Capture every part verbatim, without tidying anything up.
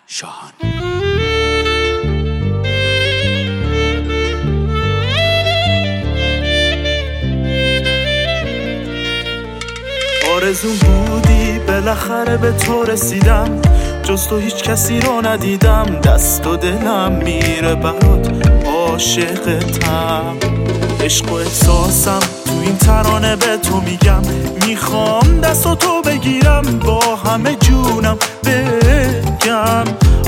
شاهان. آرزون بودی بالاخره به تو رسیدم، جز تو هیچ کسی رو ندیدم، دست و دلم میره برات عاشقتم. عشق و احساسم تو این ترانه به تو میگم، میخوام دست و تو بگیرم با همه جونم بگم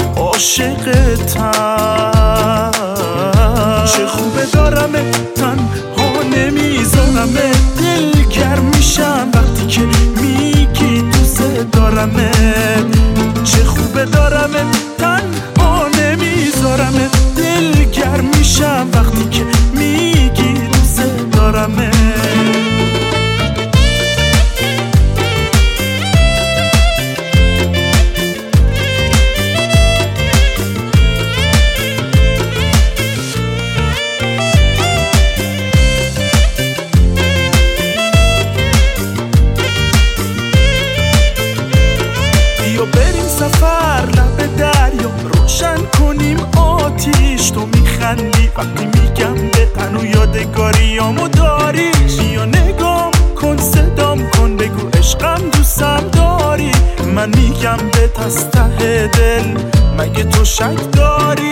عاشقتم. چه خوبه دارمه تنها نمیذارمه، دلگرم میشم وقتی که میگی دوست دارمه. چه خوبه دارمه تنها نمیذارمه، دلگرم میشم وقتی که میگی دوست دارمه. سفر لب دریا روشن کنیم آتیش، تو میخندی وقتی میگم بغن و یادگاریامو داری. بیا نگام کن صدام کن بگو عشقم دوستم داری، من میگم به از ته دل مگه تو شک داری.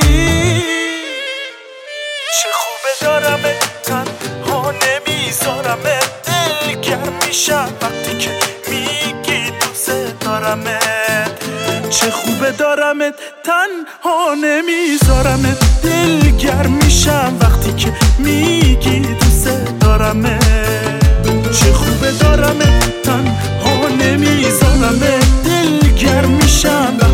چه خوبه دارمه تنها نمیذارمه، دلگرم میشم وقتی که میگی دوست دارمه. چه خوبه دارمت تنها نمیذارمت، دلگرم میشم وقتی که میگی دوست دارمه. چه خوبه دارمت تنها نمیذارمت، دلگرم میشم